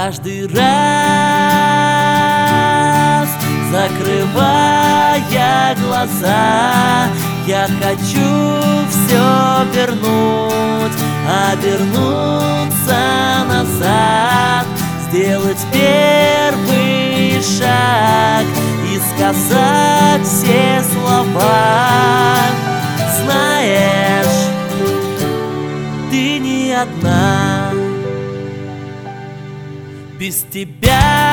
Каждый раз, закрывая глаза, я хочу все вернуть, обернуться назад, сделать первый шаг и сказать все слова. Знаешь, ты не одна. Без тебя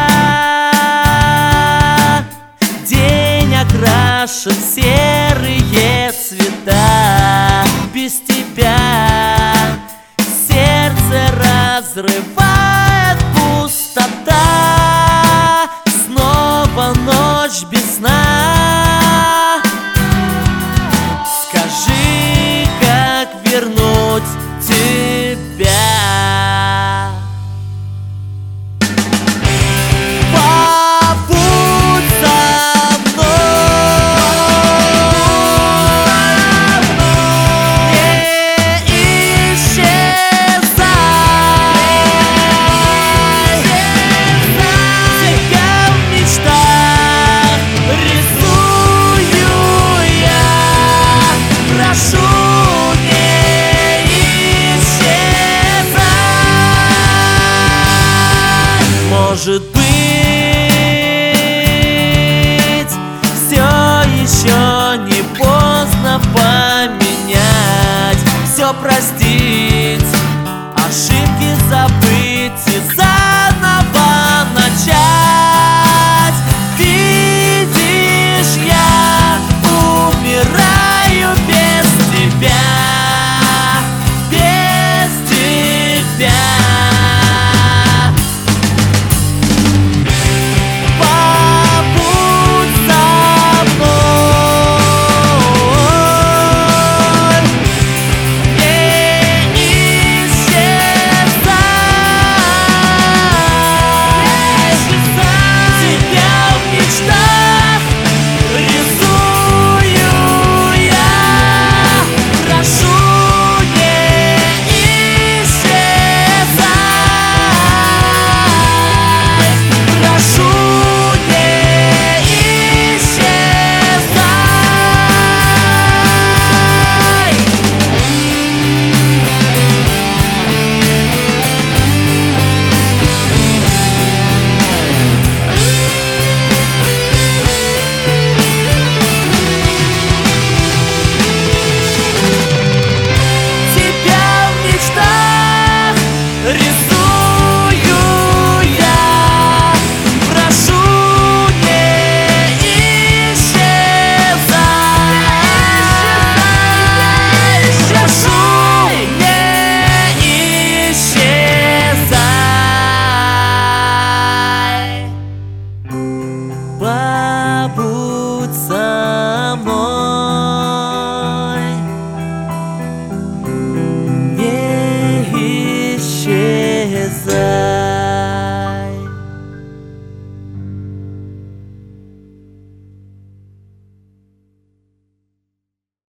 день окрашен в серые цвета. Без тебя сердце разрывает пустота. Снова ночь без сна. Скажи, как вернуть тебя. Может